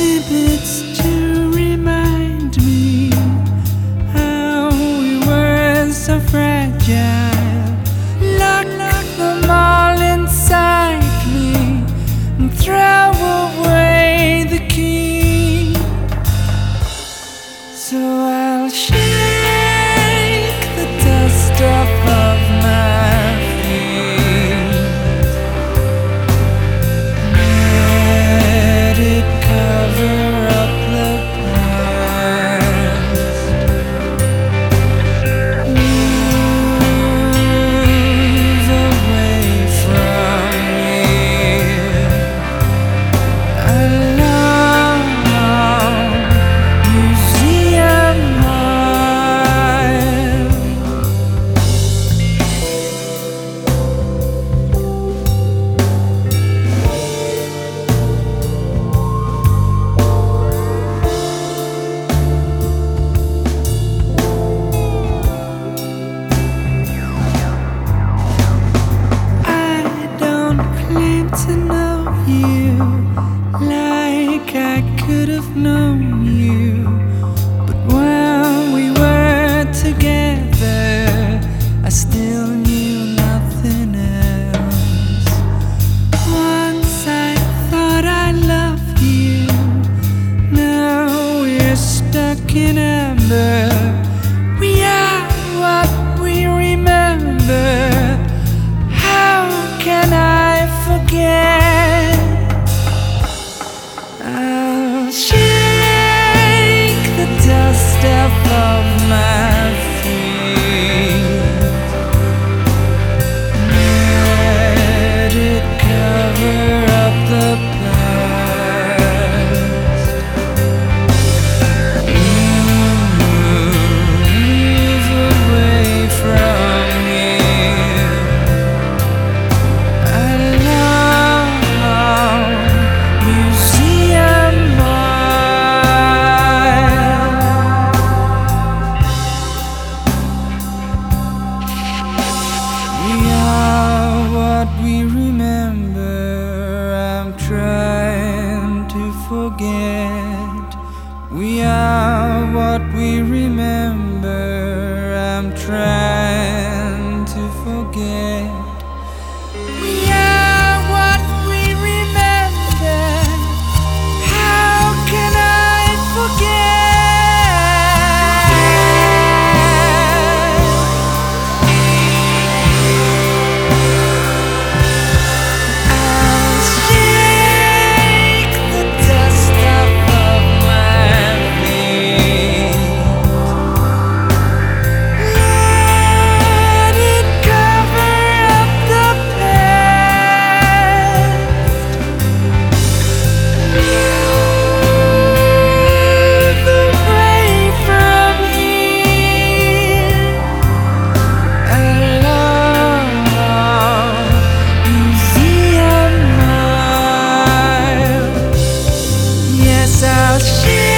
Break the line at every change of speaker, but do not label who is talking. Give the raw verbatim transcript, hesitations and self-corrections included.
exhibits to remind me how we were so fragile. Lock, lock them all inside me and throw away the key. So I'll shake the dust off of my feet. Let it cover up the past. Move away from here. I long museum mile. I don't claim to know you like I could have known you, but when we were together, I still knew nothing else. Once I thought I loved you, now we're stuck in amber. We are what we remember. How can I forget? I'll shake the dust off of my feet. Let it cover up the past. Move away from here. I long museum mile. We are what we remember. I'm trying to forget. We are what we remember. I'm trying to forget. We are what we remember. How can I forget? I'll shake the dust off of my feet. Let it cover up the past. Move away from here. I long museum mile. Yes, I'll share.